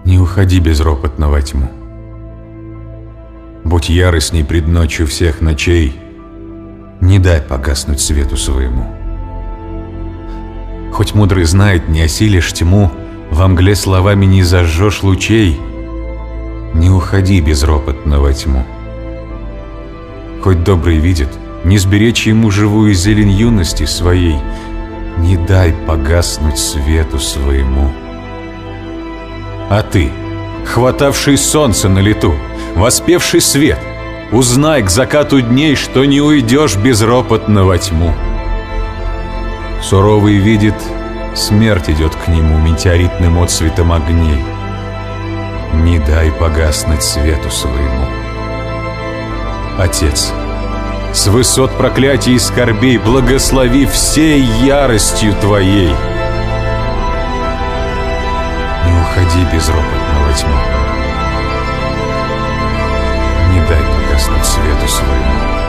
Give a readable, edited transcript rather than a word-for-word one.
Не уходи безропотно во тьму. Будь яростней пред ночью всех ночей, не дай погаснуть свету своему. Хоть мудрый знает, не осилишь тьму, во мгле словами не зажжешь лучей, не уходи безропотно во тьму. Хоть добрый видит, не сберечь ему живую зелень юности своей, не дай погаснуть свету своему. А ты, хватавший солнце на лету, воспевший свет, узнай к закату дней, что не уйдешь безропотно во тьму. Суровый видит, смерть идет к нему метеоритным отсветом огней. Не дай погаснуть свету своему. Отец, с высот проклятий и скорбей благослови всей яростью Твоей. Не уходи безропотно во тьму. Не дай погаснуть свету своему.